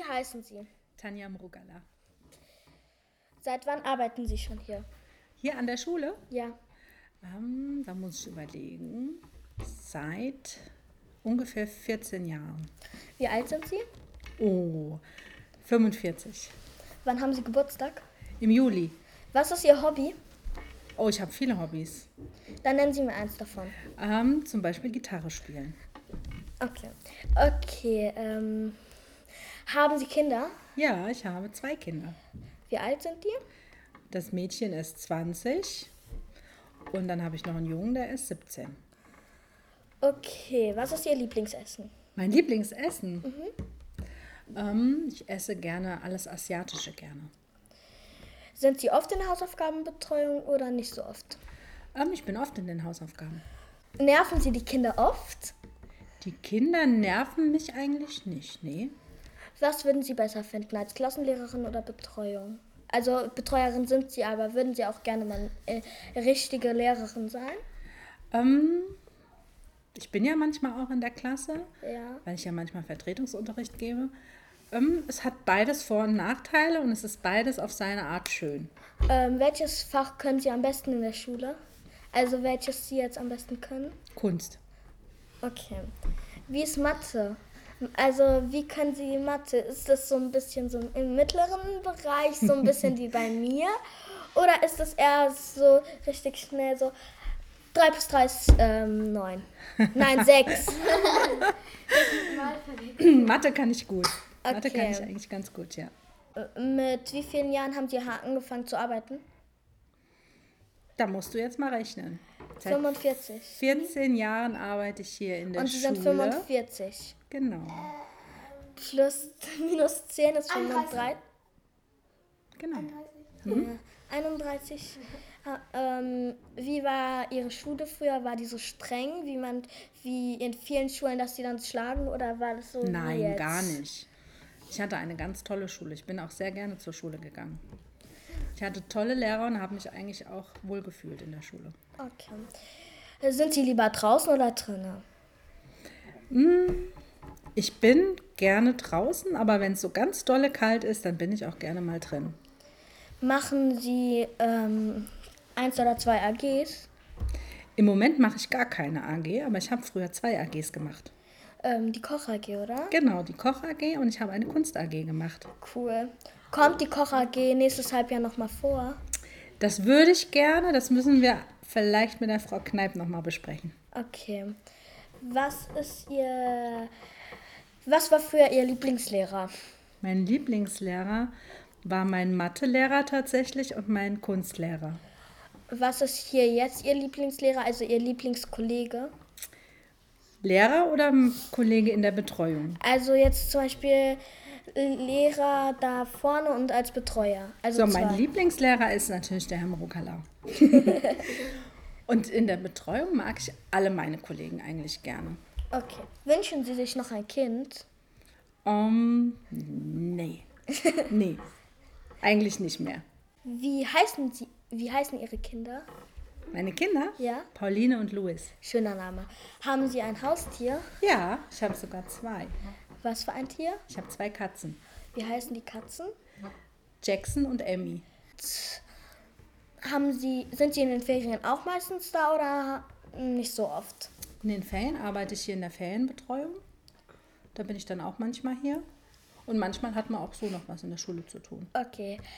heißen Sie? Tanja Mrugala. Seit wann arbeiten Sie schon hier? Hier an der Schule? Ja. Da muss ich überlegen. Seit ungefähr 14 Jahren. Wie alt sind Sie? Oh, 45. Wann haben Sie Geburtstag? Im Juli. Was ist Ihr Hobby? Oh, ich habe viele Hobbys. Dann nennen Sie mir eins davon. Zum Beispiel Gitarre spielen. Okay, haben Sie Kinder? Ja, ich habe 2 Kinder. Wie alt sind die? Das Mädchen ist 20 und dann habe ich noch einen Jungen, der ist 17. Okay, was ist Ihr Lieblingsessen? Mein Lieblingsessen? Ich esse gerne alles Asiatische gerne. Sind Sie oft in der Hausaufgabenbetreuung oder nicht so oft? Ich bin oft in den Hausaufgaben. Nerven Sie die Kinder oft? Die Kinder nerven mich eigentlich nicht, nee. Was würden Sie besser finden, als Klassenlehrerin oder Betreuung? Also Betreuerin sind Sie, aber würden Sie auch gerne mal richtige Lehrerin sein? Ich bin ja manchmal auch in der Klasse, Ja. weil ich ja manchmal Vertretungsunterricht gebe. Es hat beides Vor- und Nachteile und es ist beides auf seine Art schön. Welches Fach können Sie am besten in der Schule? Also welches Sie jetzt am besten können? Kunst. Okay. Wie ist Mathe? Also wie können Sie Mathe? Ist das so ein bisschen so im mittleren Bereich, so ein bisschen wie bei mir? Oder ist das eher so richtig schnell so 3 plus 3 ist 9? Nein, 6. Mathe kann ich gut. Mathe Okay. kann ich eigentlich ganz gut, ja. Mit wie vielen Jahren haben Sie angefangen zu arbeiten? Da musst du jetzt mal rechnen. Seit 45. 14 Jahren arbeite ich hier in der Und Sie Schule. sind 45. Genau, Plus minus 10 ist 35. genau. 31. Wie war Ihre Schule früher? War die so streng, wie in vielen Schulen, dass sie dann schlagen? Oder war das so wie Nein, jetzt? gar nicht. Ich hatte eine ganz tolle Schule. Ich bin auch sehr gerne zur Schule gegangen. Ich hatte tolle Lehrer und habe mich eigentlich auch wohlgefühlt in der Schule. Okay. Sind Sie lieber draußen oder drinnen? Ich bin gerne draußen, aber wenn es so ganz dolle kalt ist, dann bin ich auch gerne mal drin. Machen Sie 1 oder 2 AGs? Im Moment mache ich gar keine AG, aber ich habe früher 2 AGs gemacht. Die Koch-AG, oder? Genau, die Koch-AG und ich habe eine Kunst-AG gemacht. Cool. Kommt die Koch-AG nächstes Halbjahr nochmal vor? Das würde ich gerne, das müssen wir vielleicht mit der Frau Kneip nochmal besprechen. Okay. Was war früher Ihr Lieblingslehrer? Mein Lieblingslehrer war mein Mathelehrer tatsächlich und mein Kunstlehrer. Was ist hier jetzt Ihr Lieblingslehrer, also Ihr Lieblingskollege? Lehrer oder Kollege in der Betreuung? Also jetzt zum Beispiel Lehrer da vorne und als Betreuer. Also So, mein 2. Lieblingslehrer ist natürlich der Herr Mrugala. Und in der Betreuung mag ich alle meine Kollegen eigentlich gerne. Okay. Wünschen Sie sich noch ein Kind? Nee. Nee, eigentlich nicht mehr. Wie heißen Ihre Kinder? Meine Kinder? Ja. Pauline und Louis. Schöner Name. Haben Sie ein Haustier? Ja, ich habe sogar 2. Was für ein Tier? Ich habe 2 Katzen. Wie heißen die Katzen? Jackson und Emmy. Sind Sie in den Ferien auch meistens da oder nicht so oft? In den Ferien arbeite ich hier in der Ferienbetreuung. Da bin ich dann auch manchmal hier. Und manchmal hat man auch so noch was in der Schule zu tun. Okay.